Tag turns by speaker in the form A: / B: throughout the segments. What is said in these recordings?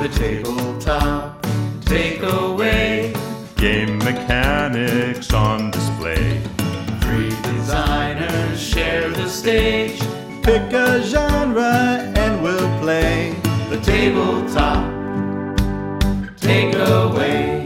A: The tabletop takeaway.
B: Game mechanics on display.
A: 3 designers share the stage.
C: Pick a genre and we'll play.
A: The tabletop takeaway.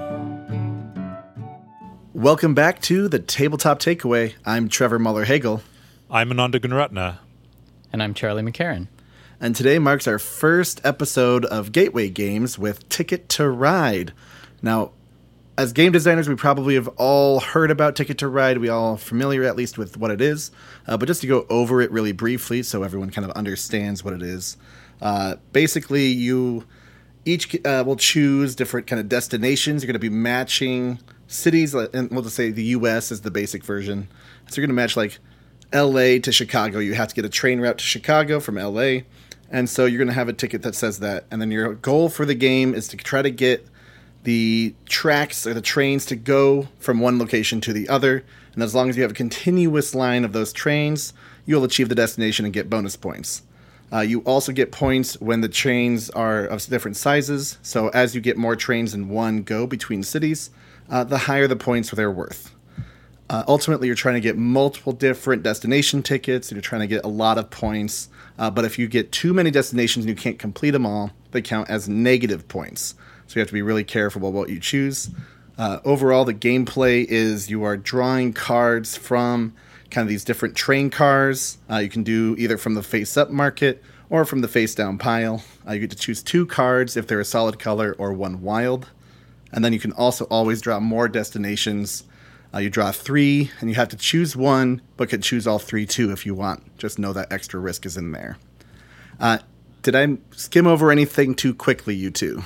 C: Welcome back to the Tabletop Takeaway. I'm Trevor Muller-Hagel.
D: I'm Ananda Gunratna.
E: And I'm Charlie McCarran.
C: And today marks our first episode of Gateway Games with Ticket to Ride. Now, as game designers, we probably have all heard about Ticket to Ride. We all familiar at least with what it is. But just to go over it really briefly so everyone kind of understands what it is. Basically, you each will choose different kind of destinations. You're going to be matching cities, and we'll just say the U.S. is the basic version. So you're going to match like L.A. to Chicago. You have to get a train route to Chicago from L.A., and so you're going to have a ticket that says that. And then your goal for the game is to try to get the tracks or the trains to go from one location to the other. And as long as you have a continuous line of those trains, you'll achieve the destination and get bonus points. You also get points when the trains are of different sizes. So as you get more trains than one go between cities, the higher the points they're worth. Ultimately, you're trying to get multiple different destination tickets, and you're trying to get a lot of points. But if you get too many destinations and you can't complete them all, they count as negative points. So you have to be really careful about what you choose. Overall, the gameplay is you are drawing cards from kind of these different train cars. You can do either from the face-up market or from the face-down pile. You get to choose 2 cards if they're a solid color or 1 wild. And then you can also always draw more destinations. You draw 3, and you have to choose 1, but could choose all 3 too if you want. Just know that extra risk is in there. Did I skim over anything too quickly, you two?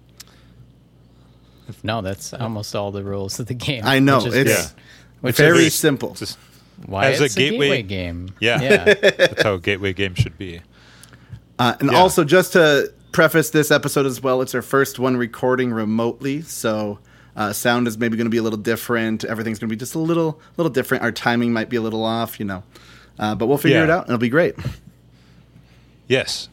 E: No, that's almost all the rules of the game.
C: I know.
E: It's
C: very simple.
D: Just
E: why
D: as
E: it's
D: a gateway
E: game.
D: Yeah. That's how a gateway game should be.
C: Also, just to preface this episode as well, it's our first one recording remotely, so sound is maybe going to be a little different. Everything's going to be just a little different. Our timing might be a little off, but we'll figure it out, and it'll be great.
D: Yes.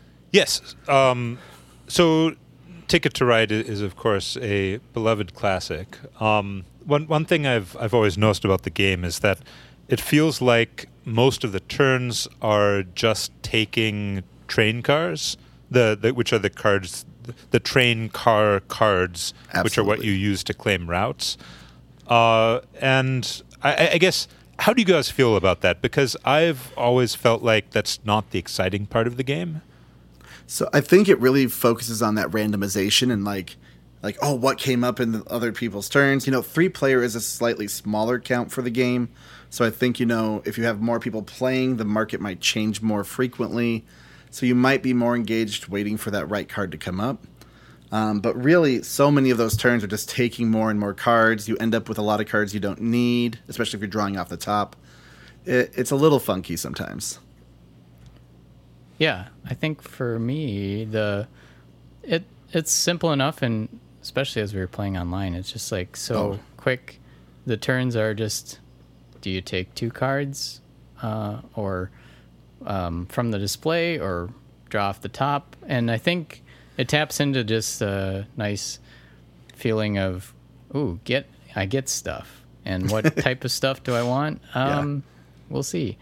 D: So Ticket to Ride is, of course, a beloved classic. One thing I've always noticed about the game is that it feels like most of the turns are just taking train cars, which are the cards, the train car cards,
C: Absolutely.
D: Which are what you use to claim routes. And I guess, how do you guys feel about that? Because I've always felt like that's not the exciting part of the game.
C: So I think it really focuses on that randomization and like, what came up in the other people's turns. 3-player is a slightly smaller count for the game. So I think, if you have more people playing, the market might change more frequently. So you might be more engaged waiting for that right card to come up. But really, so many of those turns are just taking more and more cards. You end up with a lot of cards you don't need, especially if you're drawing off the top. It's a little funky sometimes.
E: Yeah, I think for me, it's simple enough, and especially as we were playing online, it's just like quick. The turns are just, do you take 2 cards or from the display or draw off the top? And I think it taps into just a nice feeling of, I get stuff. And what type of stuff do I want? We'll see.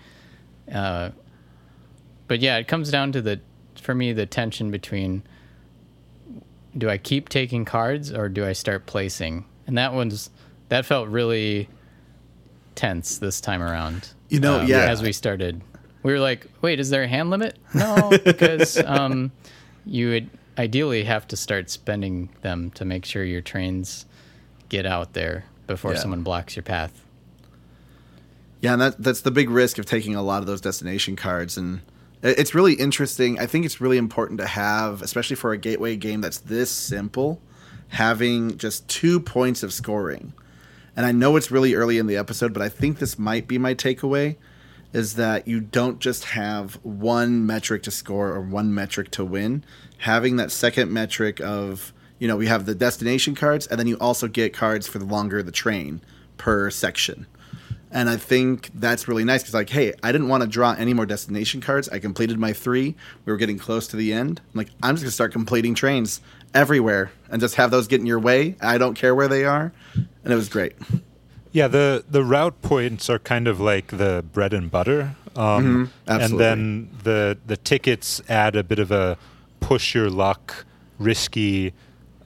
E: But yeah, it comes down to for me, the tension between, do I keep taking cards or do I start placing? And that felt really tense this time around. As we started, we were like, wait, is there a hand limit? No, because you would ideally have to start spending them to make sure your trains get out there before someone blocks your path.
C: Yeah, and that's the big risk of taking a lot of those destination cards. And it's really interesting. I think it's really important to have, especially for a gateway game that's this simple, having just 2 points of scoring. And I know it's really early in the episode, but I think this might be my takeaway, is that you don't just have one metric to score or one metric to win. Having that second metric of, we have the destination cards, and then you also get cards for the longer the train per section. And I think that's really nice because, like, hey, I didn't want to draw any more destination cards. I completed my 3. We were getting close to the end. I'm like, I'm just going to start completing trains everywhere and just have those get in your way. I don't care where they are. And it was great.
D: Yeah, the route points are kind of like the bread and butter. And then the tickets add a bit of a push your luck, risky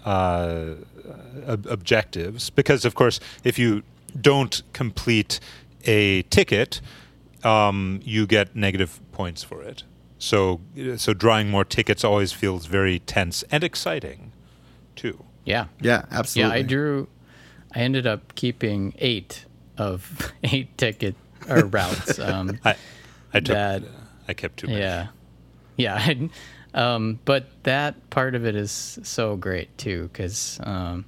D: objectives. Because, of course, if you don't complete a ticket, you get negative points for it. So drawing more tickets always feels very tense and exciting, too.
E: Yeah.
C: Yeah, absolutely.
E: Yeah, I ended up keeping 8 of 8 ticket or routes.
D: I kept too many.
E: Yeah. But that part of it is so great too, because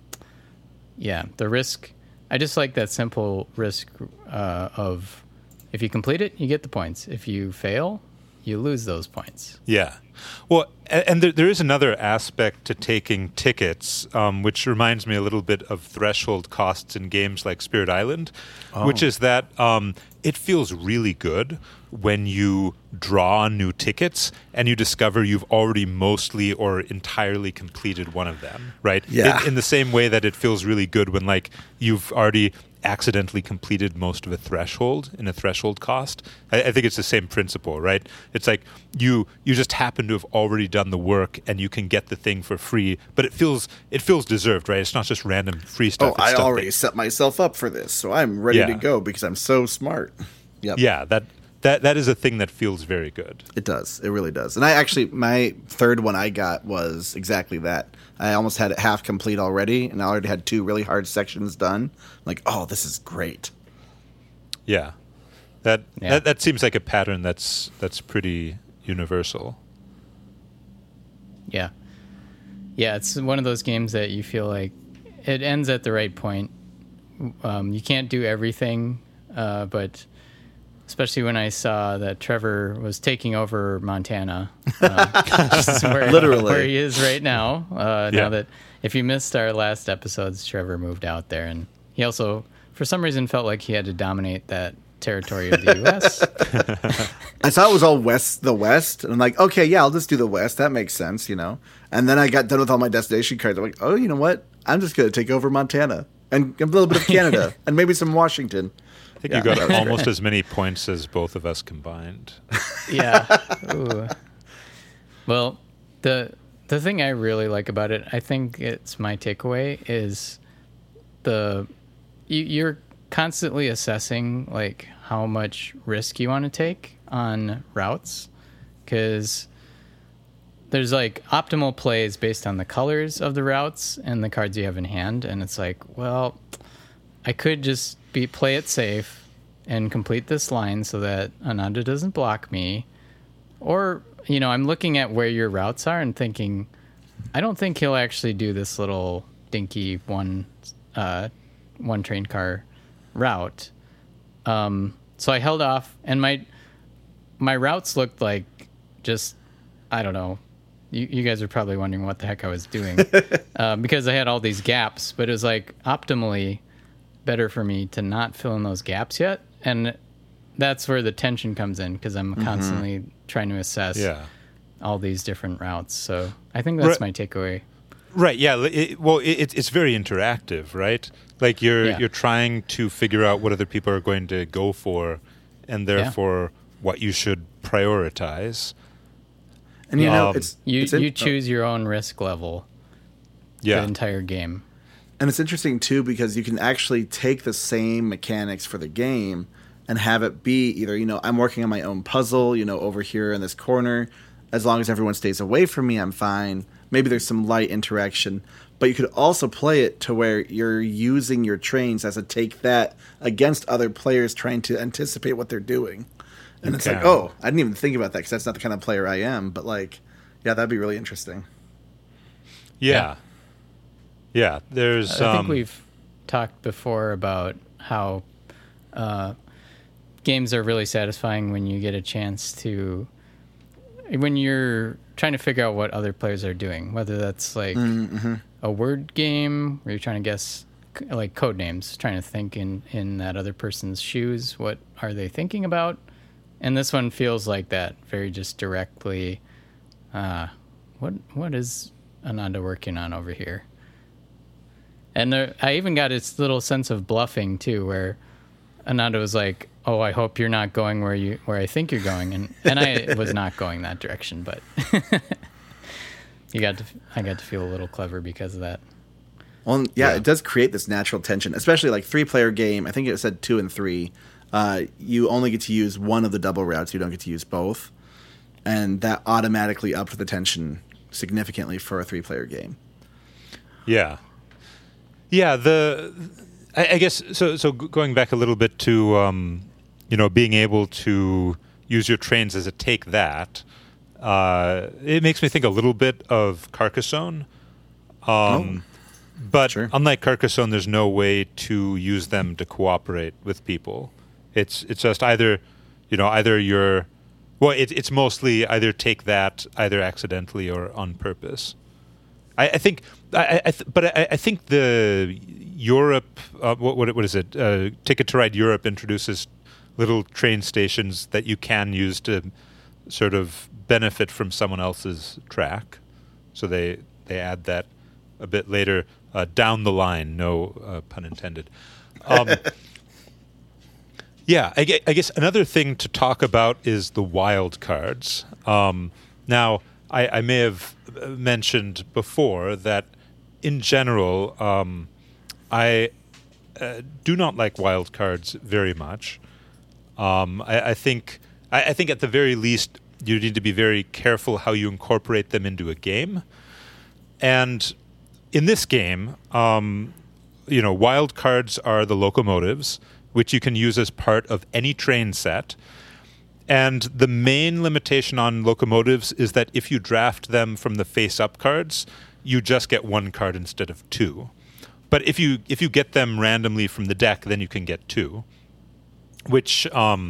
E: the risk. I just like that simple risk of if you complete it, you get the points. If you fail, you lose those points.
D: Yeah. Well, and there is another aspect to taking tickets, which reminds me a little bit of threshold costs in games like Spirit Island, which is that it feels really good when you draw new tickets and you discover you've already mostly or entirely completed one of them, right?
C: Yeah.
D: In the same way that it feels really good when, like, you've already accidentally completed most of a threshold in a threshold cost. I think it's the same principle, right? It's like you just happen to have already done the work and you can get the thing for free, but it feels deserved, right? It's not just random free stuff.
C: I already set myself up for this, so I'm ready to go because I'm so smart. Yep.
D: Yeah, that is a thing that feels very good.
C: It does. It really does. And my third one I got was exactly that. I almost had it half complete already, and I already had 2 really hard sections done. I'm like, oh, this is great.
D: Yeah. That seems like a pattern that's pretty universal.
E: Yeah. Yeah, it's one of those games that you feel like it ends at the right point. You can't do everything, but especially when I saw that Trevor was taking over Montana,
C: Literally
E: where he is right now. Now that if you missed our last episodes, Trevor moved out there, and he also, for some reason, felt like he had to dominate that territory of the U.S.
C: I thought it was all the West, and I'm like, okay, yeah, I'll just do the West. That makes sense, And then I got done with all my destination cards. I'm like, oh, you know what? I'm just going to take over Montana and a little bit of Canada and maybe some Washington.
D: I think you got almost as many points as both of us combined.
E: Yeah. Ooh. Well, the thing I really like about it, I think it's my takeaway, is you're constantly assessing like how much risk you want to take on routes, because there's like optimal plays based on the colors of the routes and the cards you have in hand, and it's like, well, I could just play it safe and complete this line so that Ananda doesn't block me. Or, I'm looking at where your routes are and thinking, I don't think he'll actually do this little dinky one train car route. So I held off, and my routes looked like just, I don't know. You guys are probably wondering what the heck I was doing because I had all these gaps, but it was like optimally better for me to not fill in those gaps yet. And that's where the tension comes in, because I'm constantly trying to assess all these different routes. So I think that's my takeaway.
D: Right. Yeah. It's very interactive, right? Like you're trying to figure out what other people are going to go for, and therefore what you should prioritize.
C: And
E: you choose your own risk level. The entire game.
C: And it's interesting, too, because you can actually take the same mechanics for the game and have it be either, I'm working on my own puzzle, over here in this corner. As long as everyone stays away from me, I'm fine. Maybe there's some light interaction. But you could also play it to where you're using your trains as a take that against other players trying to anticipate what they're doing. And it's like, oh, I didn't even think about that because that's not the kind of player I am. But, that'd be really interesting.
D: Yeah. Yeah, there's.
E: I think we've talked before about how games are really satisfying when you get a chance to, when you're trying to figure out what other players are doing, whether that's like a word game where you're trying to guess like code names, trying to think in that other person's shoes. What are they thinking about? And this one feels like that, very just directly. What is Ananda working on over here? And I even got its little sense of bluffing too, where Ananda was like, "Oh, I hope you're not going where I think you're going," and I was not going that direction, but I got to feel a little clever because of that.
C: Well, yeah, it does create this natural tension, especially like 3-player game. I think it said 2 and 3. You only get to use one of the double routes. You don't get to use both, and that automatically upped the tension significantly for a 3-player game.
D: Yeah. I guess so. Going back a little bit to being able to use your trains as a take that, it makes me think a little bit of Carcassonne. But
C: sure.
D: Unlike Carcassonne, there's no way to use them to cooperate with people. It's just either you're it's mostly either take that either accidentally or on purpose. I think the Europe what is it? Ticket to Ride Europe introduces little train stations that you can use to sort of benefit from someone else's track. So they add that a bit later down the line. No pun intended. Yeah, I guess another thing to talk about is the wild cards. Now, I may have mentioned before that in general, I do not like wild cards very much. I think at the very least you need to be very careful how you incorporate them into a game. And in this game, wild cards are the locomotives, which you can use as part of any train set. And the main limitation on locomotives is that if you draft them from the face-up cards, you just get 1 card instead of 2. But if you get them randomly from the deck, then you can get 2. Which,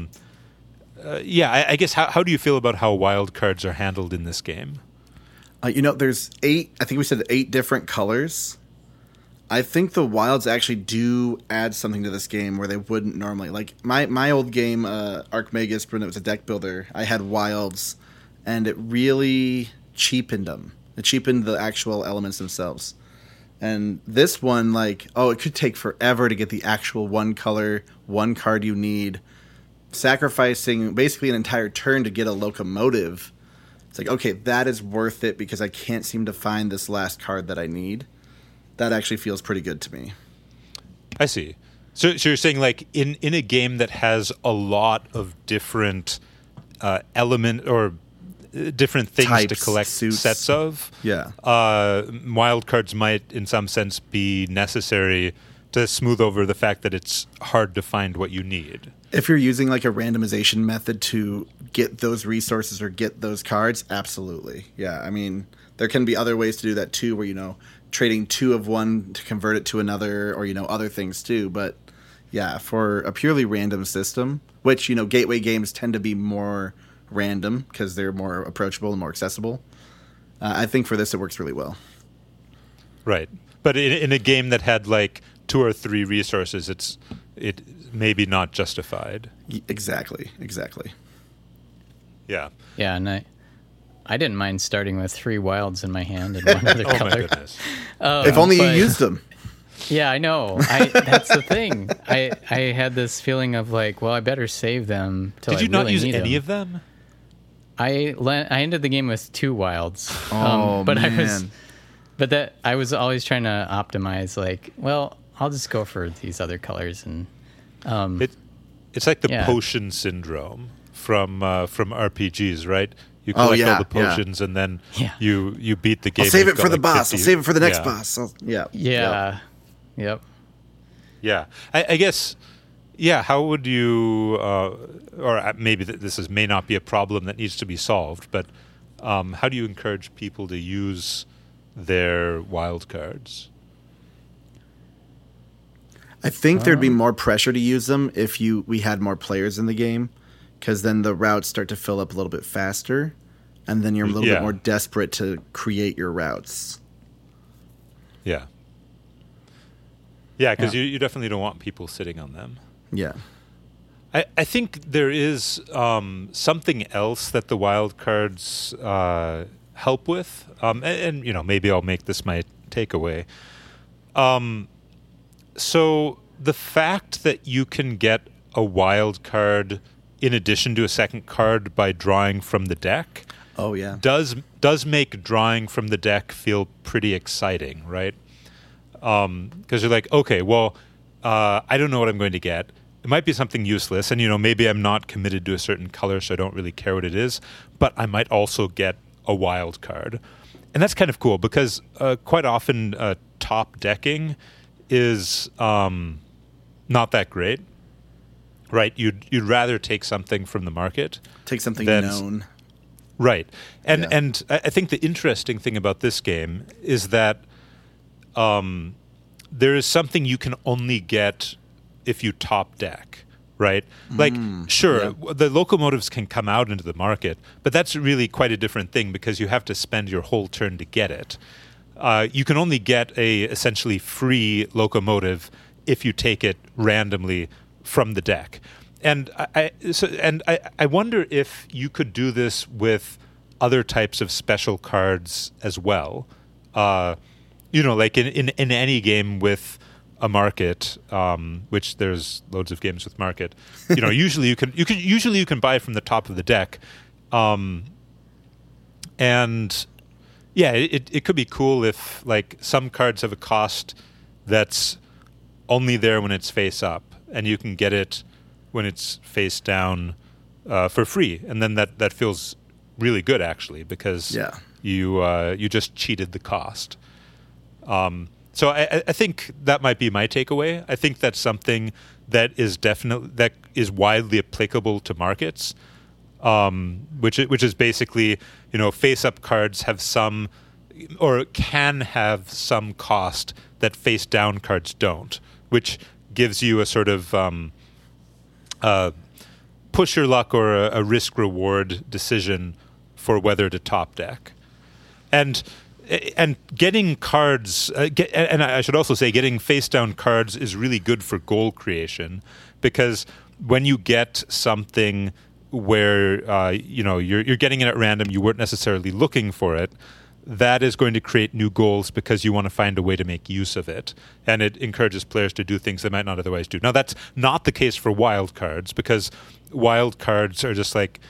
D: I guess, how do you feel about how wild cards are handled in this game?
C: There's 8, I think we said 8 different colors. I think the wilds actually do add something to this game where they wouldn't normally. Like my old game, Archmagus, when it was a deck builder, I had wilds, and it really cheapened them. It cheapened the actual elements themselves. And this one, it could take forever to get the actual 1 color, 1 card you need, sacrificing basically an entire turn to get a locomotive. It's like, okay, that is worth it because I can't seem to find this last card that I need. That actually feels pretty good to me.
D: I see. So you're saying in a game that has a lot of different element or different things
C: Types,
D: to collect
C: suits.
D: Sets of,
C: Yeah.
D: Wild cards might in some sense be necessary to smooth over the fact that it's hard to find what you need.
C: If you're using a randomization method to get those resources or get those cards, absolutely. Yeah, I mean, there can be other ways to do that too, where, trading 2 of one to convert it to another or, other things too. But yeah, for a purely random system, which, gateway games tend to be more random because they're more approachable and more accessible. I think for this, it works really well. Right.
D: But in a game that had 2 or 3 resources, it maybe not justified.
C: Exactly.
D: Yeah.
E: Yeah, and I didn't mind starting with 3 wilds in my hand and 1 other color.
D: Oh my goodness!
C: If only you used them.
E: Yeah, I know. That's the thing. I had this feeling of I better save them till
D: Did you
E: I
D: not
E: really
D: use
E: need
D: any
E: them.
D: of them?
E: I ended the game with 2 wilds.
C: Man.
E: I was always trying to optimize. I'll just go for these other colors and.
D: It's like the potion syndrome from RPGs, right? You collect all the potions and then you beat the game.
C: I'll save it for the boss.
D: 50.
C: I'll save it for the next boss. Yep.
E: Yeah.
D: I guess. Yeah. How would you? Or maybe this may not be a problem that needs to be solved, but how do you encourage people to use their wild cards?
C: I think there'd be more pressure to use them if we had more players in the game, because then the routes start to fill up a little bit faster, and then you're a little bit more desperate to create your routes.
D: Yeah. Yeah, because
E: Yeah.
D: you definitely don't want people sitting on them.
C: Yeah.
D: I think there is something else that the wild cards help with, and maybe I'll make this my takeaway. So the fact that you can get a wild card in addition to a second card by drawing from the deck
C: Oh yeah.
D: does make drawing from the deck feel pretty exciting, right? Because you're like, okay, well, I don't know what I'm going to get. It might be something useless, and maybe I'm not committed to a certain color, so I don't really care what it is. But I might also get a wild card, and that's kind of cool because quite often top decking is not that great, right? You'd rather take something from the market,
C: Take something
D: than-
C: known.
D: right? And
C: Yeah.
D: and I think the interesting thing about this game is that there is something you can only get if you top deck, right? Like, sure, the locomotives can come out into the market, but that's really quite a different thing because you have to spend your whole turn to get it. You can only get a essentially free locomotive if you take it randomly from the deck. And I wonder if you could do this with other types of special cards as well. Like in any game with a market, which there's loads of games with market. Usually you can buy from the top of the deck, and yeah, it could be cool if like some cards have a cost that's only there when it's face up, and you can get it when it's face down for free, and then that feels really good actually because
C: Yeah.
D: you just cheated the cost. So I think that might be my takeaway. I think that's something that is widely applicable to markets, which is basically face-up cards have some or can have some cost that face-down cards don't, which gives you a sort of push your luck or a risk-reward decision for whether to top deck, and getting cards, and I should also say getting face-down cards is really good for goal creation because when you get something where you're getting it at random, you weren't necessarily looking for it, that is going to create new goals because you want to find a way to make use of it, and it encourages players to do things they might not otherwise do. Now, that's not the case for wild cards because wild cards are just like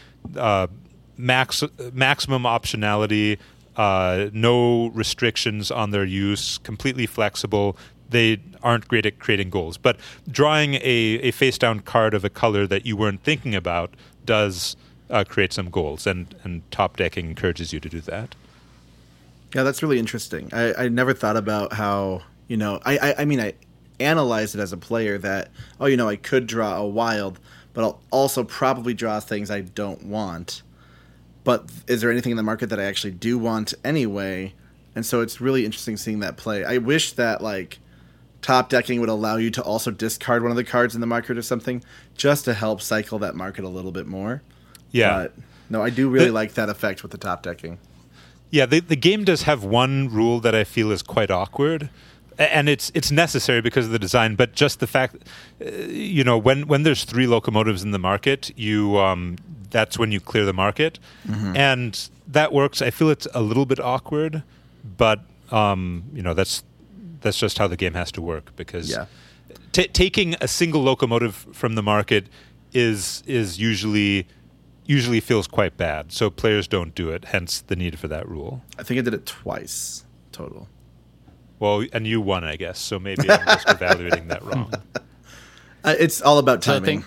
D: maximum optionality. No restrictions on their use, completely flexible. They aren't great at creating goals. But drawing a face-down card of a color that you weren't thinking about does create some goals, and top decking encourages you to do that.
C: Yeah, that's really interesting. I never thought about how, I analyzed it as a player that, I could draw a wild, but I'll also probably draw things I don't want. But is there anything in the market that I actually do want anyway? And so it's really interesting seeing that play. I wish that top decking would allow you to also discard one of the cards in the market or something just to help cycle that market a little bit more.
D: Yeah.
C: But no, I do really like that effect with the top decking.
D: Yeah, the game does have one rule that I feel is quite awkward, and it's necessary because of the design. But just the fact, when there's 3 locomotives in the market, that's when you clear the market, and that works. I feel it's a little bit awkward, but that's just how the game has to work because taking a single locomotive from the market is usually feels quite bad. So players don't do it. Hence the need for that rule.
C: I think I did it twice total.
D: Well, and you won, I guess. So maybe I'm just evaluating that wrong.
C: It's all about
E: So I
C: timing.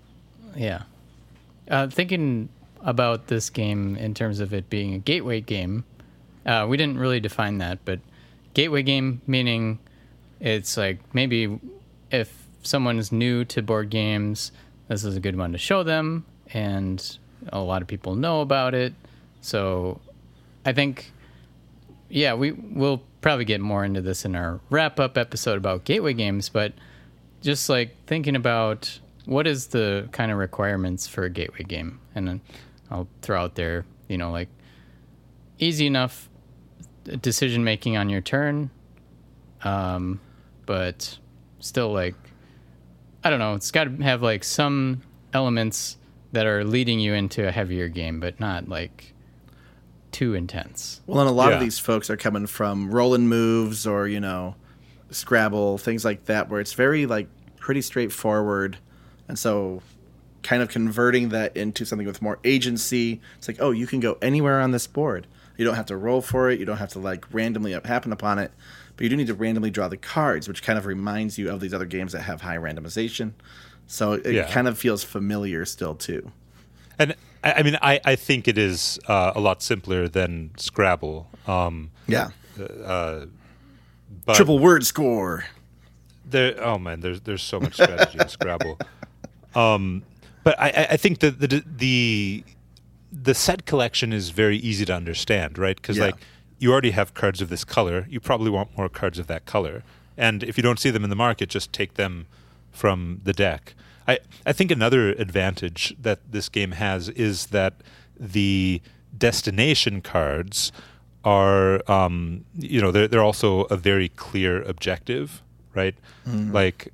E: Thinking about this game in terms of it being a gateway game, we didn't really define that, but gateway game meaning it's like maybe if someone's new to board games, this is a good one to show them, and a lot of people know about it. So I think, we'll probably get more into this in our wrap-up episode about gateway games, but just like thinking about what is the kind of requirements for a gateway game, and then I'll throw out there, easy enough decision making on your turn, but still like, I don't know, it's got to have like some elements that are leading you into a heavier game, but not like too intense.
C: Well, and a lot of
D: Yeah.
C: these folks are coming from rolling moves or, Scrabble, things like that, where it's very like pretty straightforward. And so kind of converting that into something with more agency. It's like, oh, you can go anywhere on this board. You don't have to roll for it. You don't have to like randomly happen upon it. But you do need to randomly draw the cards, which kind of reminds you of these other games that have high randomization. So it kind of feels familiar still too.
D: And I mean, I think it is a lot simpler than Scrabble.
C: Yeah.
D: But
C: Triple word score.
D: there's so much strategy in Scrabble. But I think that the set collection is very easy to understand, right? Because like you already have cards of this color, you probably want more cards of that color, and if you don't see them in the market, just take them from the deck. I think another advantage that this game has is that the destination cards are they're also a very clear objective, right? Like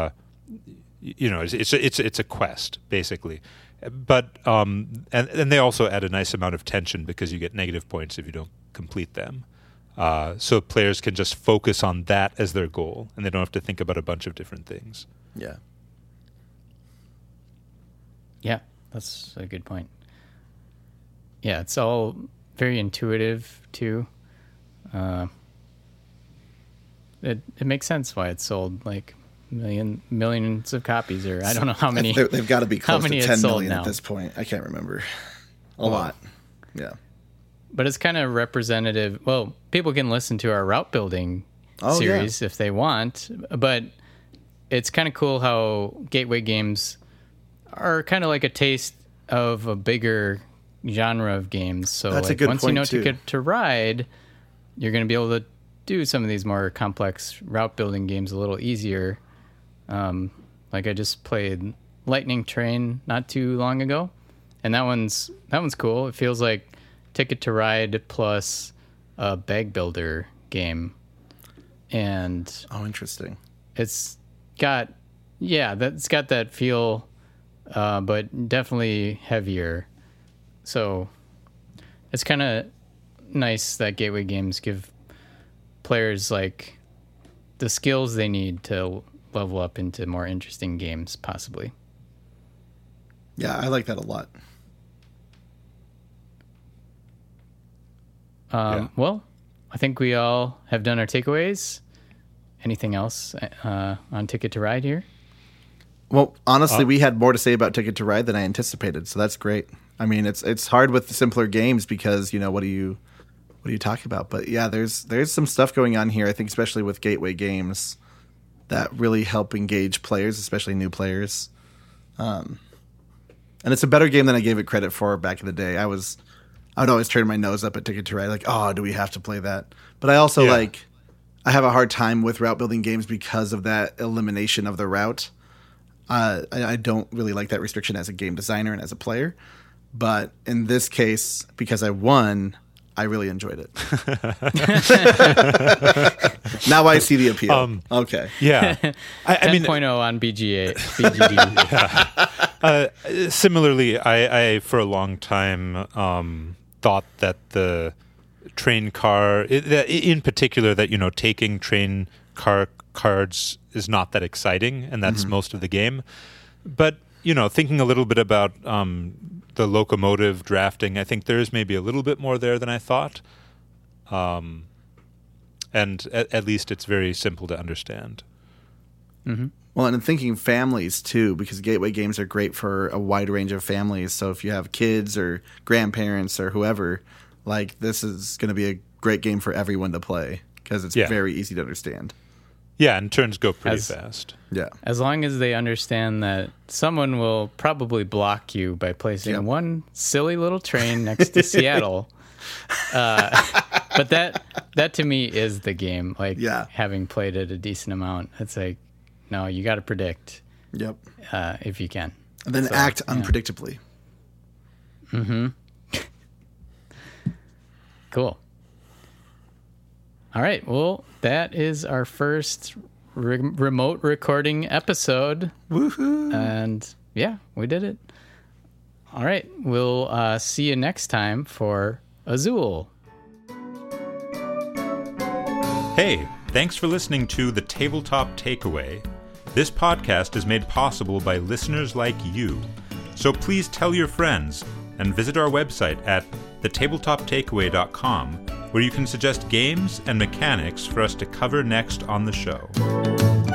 D: it's a quest basically, but and they also add a nice amount of tension because you get negative points if you don't complete them. So players can just focus on that as their goal, and they don't have to think about a bunch of different things.
C: Yeah.
E: Yeah, that's a good point. Yeah, it's all very intuitive too. It makes sense why it's sold like millions of copies, or I don't know how many.
C: They've got to be
E: how
C: close to
E: many
C: 10
E: it's sold
C: million
E: now.
C: at this point. I can't remember. A lot. Yeah.
E: But it's kind of representative. Well, people can listen to our route building series if they want, but it's kind of cool how Gateway games are kind of like a taste of a bigger genre of games. So
C: That's a
E: like
C: good
E: once you
C: point,
E: know
C: too.
E: Ticket to Ride, you're going to be able to do some of these more complex route building games a little easier. Like I just played Lightning Train not too long ago, and that one's cool. It feels like Ticket to Ride plus a bag builder game, and
C: Oh, interesting.
E: it's got that feel, but definitely heavier. So it's kind of nice that Gateway games give players like the skills they need to level up into more interesting games, possibly.
C: Yeah, I like that a lot.
E: Well, I think we all have done our takeaways. Anything else on Ticket to Ride here?
C: Well, honestly, we had more to say about Ticket to Ride than I anticipated, so that's great. I mean, it's hard with simpler games because, what do you talk about? But yeah, there's some stuff going on here, I think, especially with Gateway games that really help engage players, especially new players. And it's a better game than I gave it credit for back in the day. I would always turn my nose up at Ticket to Ride, like, oh, do we have to play that? But I also I have a hard time with route building games because of that elimination of the route. I don't really like that restriction as a game designer and as a player. But in this case, because I won, I really enjoyed it. Now I see the appeal. Okay.
D: Yeah, I mean,
E: 10.0 on BGD.
D: similarly, I for a long time thought that the train car, in particular, that taking train car cards is not that exciting, and that's most of the game. But thinking a little bit about the locomotive drafting, I think there is maybe a little bit more there than I thought. And at least it's very simple to understand.
C: Well, and I'm thinking families too, because Gateway games are great for a wide range of families. So if you have kids or grandparents or whoever, like this is going to be a great game for everyone to play because it's very easy to understand.
D: Yeah, and turns go pretty fast.
C: Yeah.
E: As long as they understand that someone will probably block you by placing one silly little train next to Seattle. But that to me is the game. Like having played it a decent amount, it's like, no, you got to predict.
C: Yep.
E: If you can.
C: And then act unpredictably.
E: Cool. All right. Well, that is our first remote recording episode.
C: Woohoo!
E: And yeah, we did it. All right. We'll see you next time for Azul.
D: Hey, thanks for listening to The Tabletop Takeaway. This podcast is made possible by listeners like you. So please tell your friends and visit our website at thetabletoptakeaway.com, where you can suggest games and mechanics for us to cover next on the show.